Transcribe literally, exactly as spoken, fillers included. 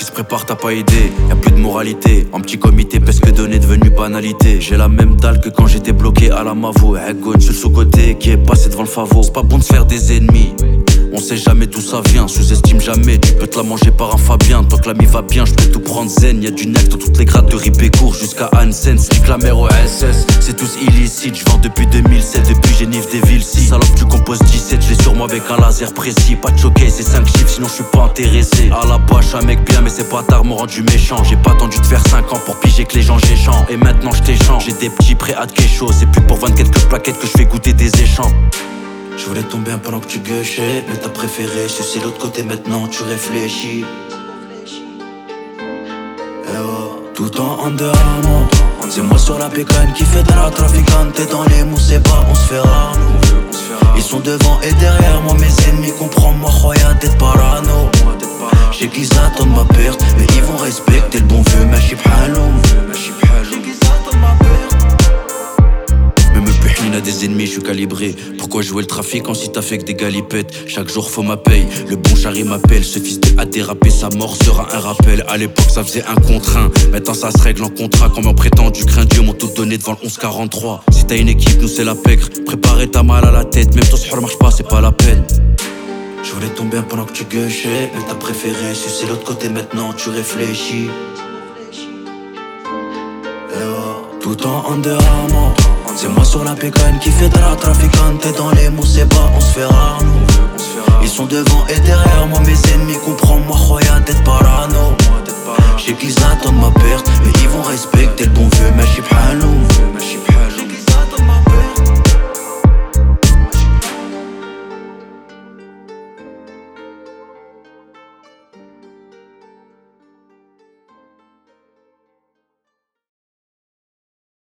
qui se prépare, t'as pas idée. Y'a plus de moralité, en petit comité, parce que donner devenu banalité. J'ai la même dalle que quand j'étais bloqué à la Mavo. Heggo, je suis le sous-côté qui est passé devant le Favo. C'est pas bon de se faire des ennemis, on sait jamais d'où ça vient, sous-estime jamais, tu peux te la manger par un Fabien. Tant que l'ami va bien, je peux tout prendre zen. Y'a du nec dans toutes les grades de Ripécourt jusqu'à Hansen. Stick la mer au S S, c'est tous illicite. J'vends depuis deux mille sept, depuis Genève des villes. Si salope, tu composes dix-sept, j'l'ai sur moi avec un laser précis. Pas de choquer, c'est cinq chiffres, sinon je suis pas intéressé. À la bâche, un mec bien, mais c'est pas tard, m'ont rendu méchant. J'ai pas attendu de faire cinq ans pour piger que les gens j'échange. Et maintenant je t'échange, j'ai des petits prêts à quelque chose. C'est plus pour vendre quelques plaquettes que je fais goûter des échanges. Je voulais tomber un pendant que tu gueuchais, mais t'as préféré sucer l'autre côté, maintenant tu réfléchis. Eh oh. Tout en under Armour, c'est moi sur la pécane qui fait de la traficante. T'es dans les mousses, c'est pas, on se fait rare nous. Ils sont devant et derrière moi, mes ennemis comprends-moi, croyant d'être parano. J'ai qu'ils attendent ma perte, mais ils vont respecter le bon vieux Machib Haloum. Même le Puhnine a des ennemis, je suis calibré. Pourquoi jouer le trafic en si t'as fait que des galipettes? Chaque jour faut ma paye, le bon chari m'appelle. Ce fils de a dérapé, sa mort sera un rappel. À l'époque ça faisait un contre un, maintenant ça se règle en contrat. Comme en prétendu craint Dieu m'ont tout donné devant le onze quarante-trois. Si t'as une équipe, nous c'est la pègre. Préparez ta mal à la tête, même ton sphère marche pas, c'est pas la peine. Je voulais tomber un pendant que tu gueuchais, mais t'as préféré sucer l'autre côté, maintenant tu réfléchis. Eh oh. Tout en under Armour, c'est moi sur la pécane qui fait de la traficante. T'es dans les mousses, c'est pas, on se fait rare nous. Ils sont devant et derrière moi, mes ennemis comprends-moi, croyant d'être parano. J'ai qu'ils attendent ma perte, mais ils vont respecter le bon vieux Machib Haloum.